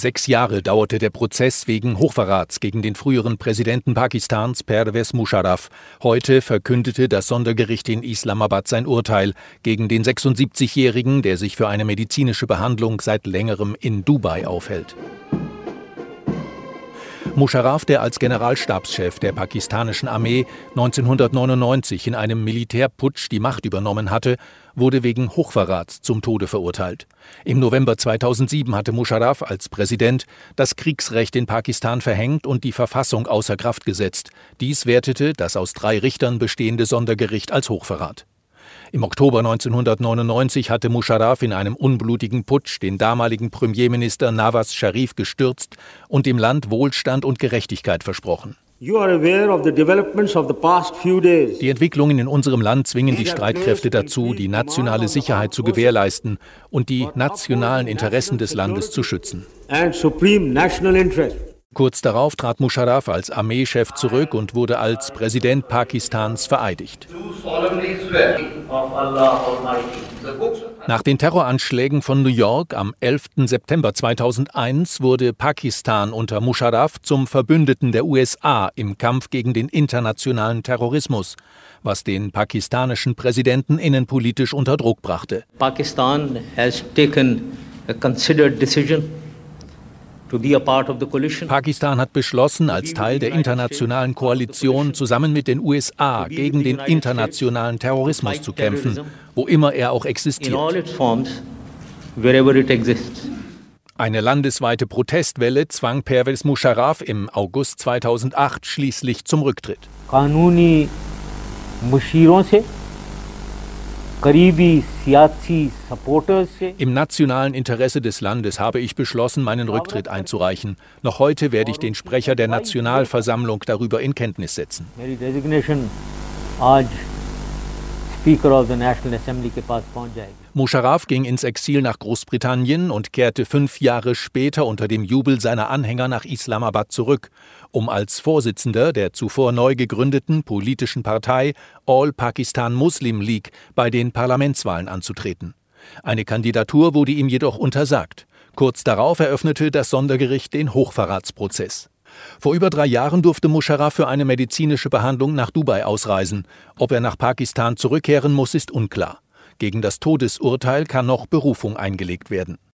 6 Jahre dauerte der Prozess wegen Hochverrats gegen den früheren Präsidenten Pakistans, Pervez Musharraf. Heute verkündete das Sondergericht in Islamabad sein Urteil gegen den 76-Jährigen, der sich für eine medizinische Behandlung seit längerem in Dubai aufhält. Musharraf, der als Generalstabschef der pakistanischen Armee 1999 in einem Militärputsch die Macht übernommen hatte, wurde wegen Hochverrats zum Tode verurteilt. Im November 2007 hatte Musharraf als Präsident das Kriegsrecht in Pakistan verhängt und die Verfassung außer Kraft gesetzt. Dies wertete das aus 3 Richtern bestehende Sondergericht als Hochverrat. Im Oktober 1999 hatte Musharraf in einem unblutigen Putsch den damaligen Premierminister Nawaz Sharif gestürzt und dem Land Wohlstand und Gerechtigkeit versprochen. Die Entwicklungen in unserem Land zwingen die Streitkräfte dazu, die nationale Sicherheit zu gewährleisten und die nationalen Interessen des Landes zu schützen. Kurz darauf trat Musharraf als Armeechef zurück und wurde als Präsident Pakistans vereidigt. Nach den Terroranschlägen von New York am 11. September 2001 wurde Pakistan unter Musharraf zum Verbündeten der USA im Kampf gegen den internationalen Terrorismus, was den pakistanischen Präsidenten innenpolitisch unter Druck brachte. Pakistan has taken a considered decision. Pakistan hat beschlossen, als Teil der internationalen Koalition zusammen mit den USA gegen den internationalen Terrorismus zu kämpfen, wo immer er auch existiert. Eine landesweite Protestwelle zwang Pervez Musharraf im August 2008 schließlich zum Rücktritt. Im nationalen Interesse des Landes habe ich beschlossen, meinen Rücktritt einzureichen. Noch heute werde ich den Sprecher der Nationalversammlung darüber in Kenntnis setzen. Musharraf ging ins Exil nach Großbritannien und kehrte 5 Jahre später unter dem Jubel seiner Anhänger nach Islamabad zurück, um als Vorsitzender der zuvor neu gegründeten politischen Partei All Pakistan Muslim League bei den Parlamentswahlen anzutreten. Eine Kandidatur wurde ihm jedoch untersagt. Kurz darauf eröffnete das Sondergericht den Hochverratsprozess. Vor über 3 Jahren durfte Musharraf für eine medizinische Behandlung nach Dubai ausreisen. Ob er nach Pakistan zurückkehren muss, ist unklar. Gegen das Todesurteil kann noch Berufung eingelegt werden.